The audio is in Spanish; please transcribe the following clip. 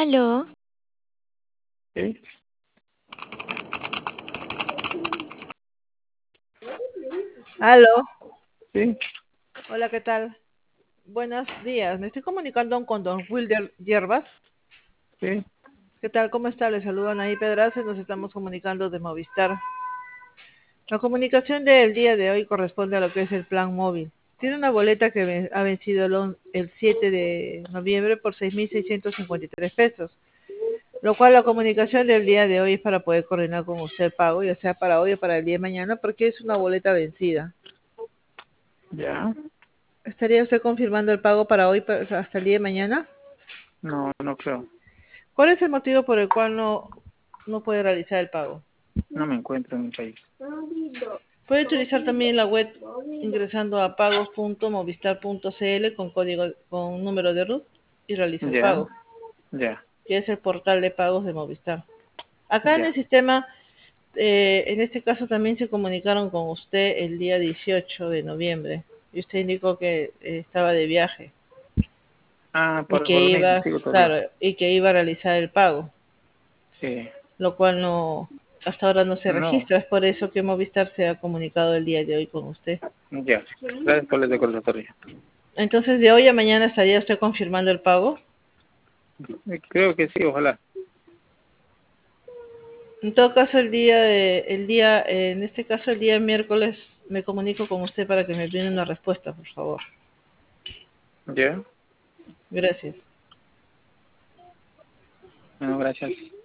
Aló, Sí, Aló, sí, hola, ¿qué tal? Buenos días, me estoy comunicando con don Wilder Hierbas. sí, ¿Qué tal? ¿Cómo está? Le saludan ahí Pedraza, nos estamos comunicando de Movistar. La comunicación del día de hoy corresponde a lo que es el plan móvil. Tiene una boleta que ha vencido el 7 de noviembre por 6.653 pesos, lo cual la comunicación del día de hoy es para poder coordinar con usted el pago, ya sea para hoy o para el día de mañana, porque es una boleta vencida. ya. ¿Estaría usted confirmando el pago para hoy, hasta el día de mañana? No, no creo. ¿Cuál es el motivo por el cual no puede realizar el pago? No me encuentro en mi país. Puede utilizar también la web ingresando a pagos.movistar.cl con código, con número de RUT y realiza el Ya, pago, ya, que es el portal de pagos de Movistar. Acá en el ya. sistema, en este caso también se comunicaron con usted el día 18 de noviembre y usted indicó que estaba de viaje Ah, y por que lo mismo, iba, sigo todavía. claro, y que iba a realizar el pago, Sí, lo cual no, hasta ahora no se no, registra. Es por eso que Movistar se ha comunicado el día de hoy con usted. ya. Gracias por el recordatorio. Entonces, de hoy a mañana estaría usted confirmando el pago. Creo que sí, ojalá. En todo caso, en este caso el día miércoles me comunico con usted para que me brinde una respuesta, por favor. Ya, Gracias. bueno, gracias.